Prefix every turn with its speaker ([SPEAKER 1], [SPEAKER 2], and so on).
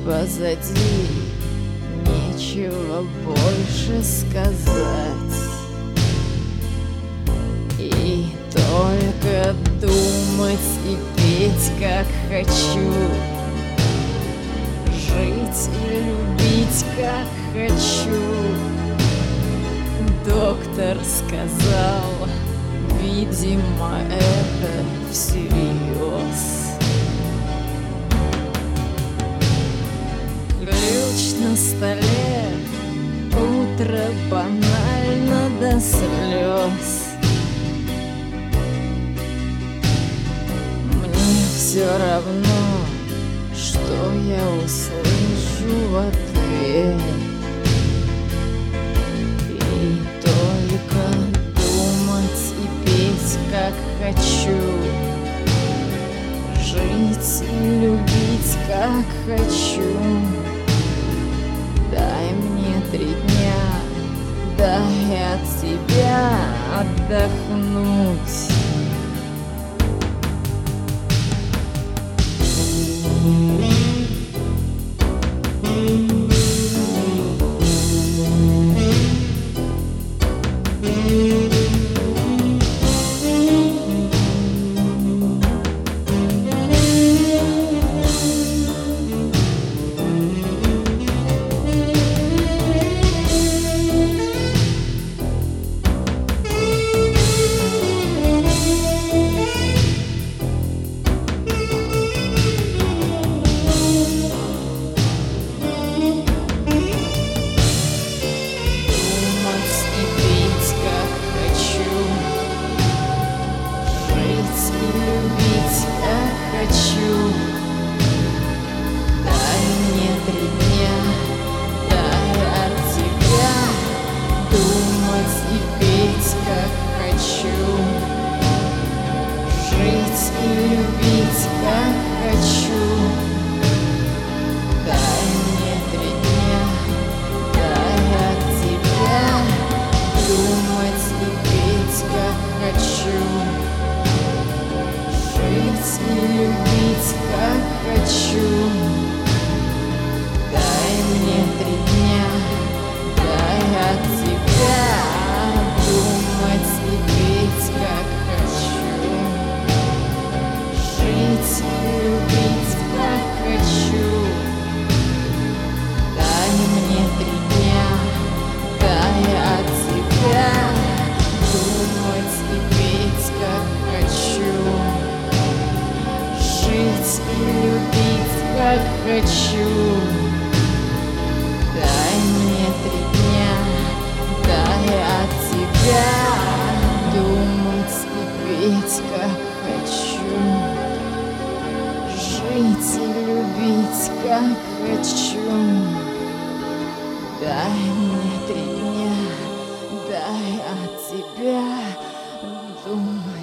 [SPEAKER 1] позади, нечего больше сказать. И только думать и петь, как хочу, жить и любить, как хочу. Доктор сказал, видимо, это всерьез. Ключ на столе, утро банально до слез. Мне все равно, что я услышу в ответ. И только думать и петь, как хочу, жить и любить, как хочу. Дай мне 3 дня, дай от тебя отдохнуть. Хочу. Дай мне 3 дня, дай от тебя думать и петь, как хочу, жить и любить, как хочу. Дай мне 3 дня, дай от тебя думать.